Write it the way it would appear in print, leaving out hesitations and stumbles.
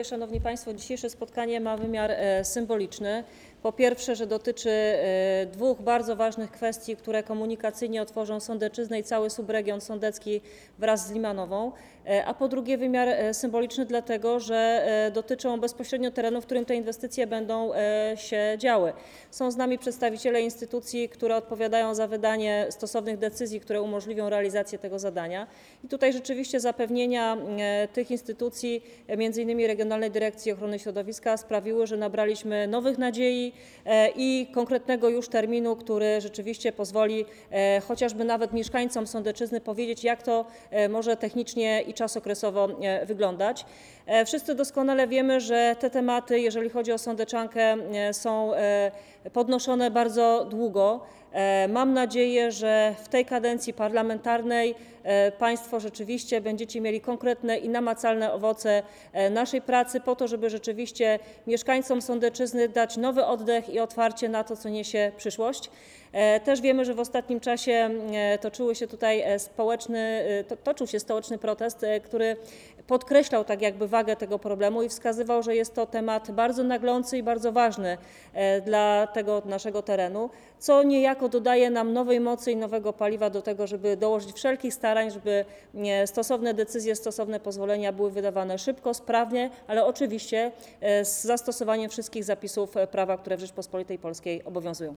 Szanowni Państwo, dzisiejsze spotkanie ma wymiar symboliczny. Po pierwsze, że dotyczy dwóch bardzo ważnych kwestii, które komunikacyjnie otworzą Sądecczyznę i cały subregion sądecki wraz z Limanową, a po drugie wymiar symboliczny dlatego, że dotyczą bezpośrednio terenu, w którym te inwestycje będą się działy. Są z nami przedstawiciele instytucji, które odpowiadają za wydanie stosownych decyzji, które umożliwią realizację tego zadania. I tutaj rzeczywiście zapewnienia tych instytucji, m.in. Regionalnej Dyrekcji Ochrony Środowiska, sprawiły, że nabraliśmy nowych nadziei i konkretnego już terminu, który rzeczywiście pozwoli chociażby nawet mieszkańcom Sądecczyzny powiedzieć, jak to może technicznie i czasokresowo wyglądać. Wszyscy doskonale wiemy, że te tematy, jeżeli chodzi o Sądeczankę, są podnoszone bardzo długo. Mam nadzieję, że w tej kadencji parlamentarnej Państwo rzeczywiście będziecie mieli konkretne i namacalne owoce naszej pracy po to, żeby rzeczywiście mieszkańcom Sądecczyzny dać nowy oddech i otwarcie na to, co niesie przyszłość. Też wiemy, że w ostatnim czasie toczył się stołeczny protest, który podkreślał tak jakby wagę tego problemu i wskazywał, że jest to temat bardzo naglący i bardzo ważny dla tego naszego terenu, co niejako dodaje nam nowej mocy i nowego paliwa do tego, żeby dołożyć wszelkich starań, żeby stosowne decyzje, stosowne pozwolenia były wydawane szybko, sprawnie, ale oczywiście z zastosowaniem wszystkich zapisów prawa, które w Rzeczypospolitej Polskiej obowiązują.